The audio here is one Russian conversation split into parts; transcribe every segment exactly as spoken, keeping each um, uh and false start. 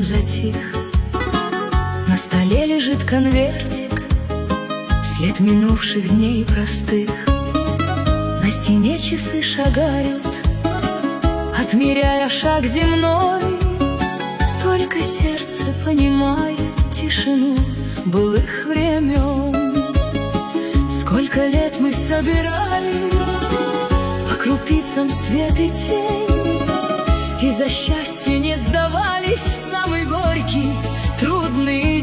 затих. На столе лежит конвертик, след минувших дней простых. На стене часы шагают, отмеряя шаг земной. Только сердце понимает тишину былых времен. Сколько лет мы собирали по крупицам свет и тень, и за счастье не сдавались в самый горький, трудный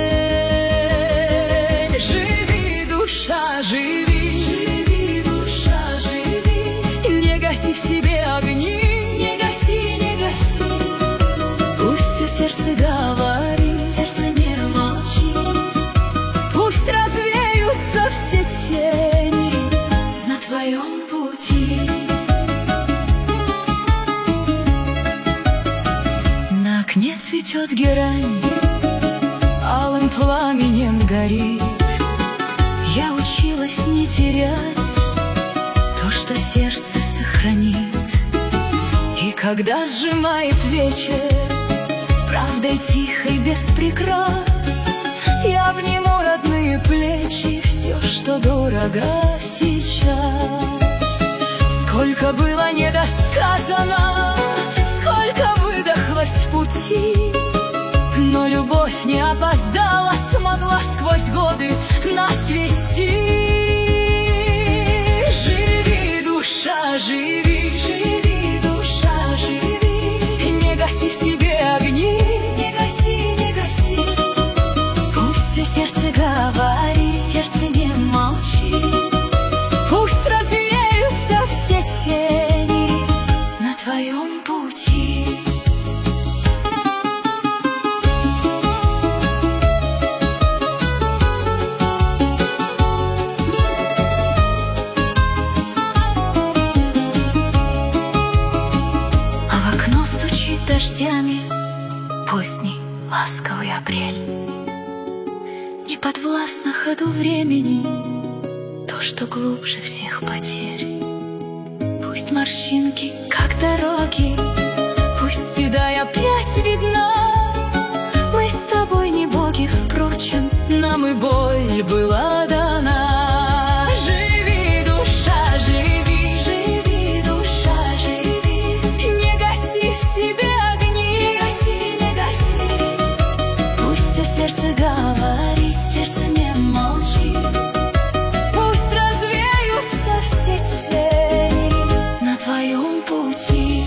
день. Живи, душа, живи, живи, душа, живи, не гаси в себе огни, не гаси, не гаси. Пусть все сердце говорит, сердце не молчи. Пусть развеются все тени на твоем пути. На окне цветет герань, алым пламенем горит. Я училась не терять то, что сердце сохранит. И когда сжимает вечер правдой тихой без прикрас, я обниму родные плечи, все, что дорого сейчас. Сколько было недосказано, сколько выдохлось в пути, но любовь не опоздала, смогла сквозь годы нас вести. Живи, душа, живи, живи, душа, живи, не гаси в себе огни, не гаси, не гаси. Пусть все сердце говорит, сердце не молчи. Пусть развеются все тени на твоем пути. Дождями поздний ласковый апрель. Не подвластно ходу времени то, что глубже всех потерь. Пусть морщинки, как дороги, пусть седая прядь видна. Мы с тобой не боги, впрочем, нам и боль была дана. Живи, душа, живи, живи, душа, живи, не гаси в себе. Сердце говорит, сердце не молчи. Пусть развеются все тени на твоем пути.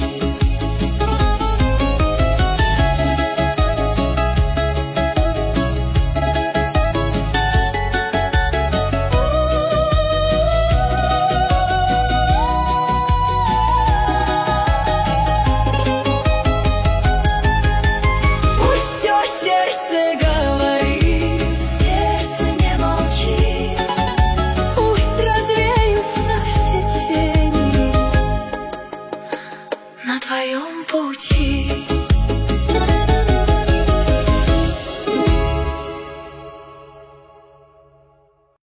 Пусть все сердце говорит, сердце не молчи. Пусть развеются все тени на твоем пути.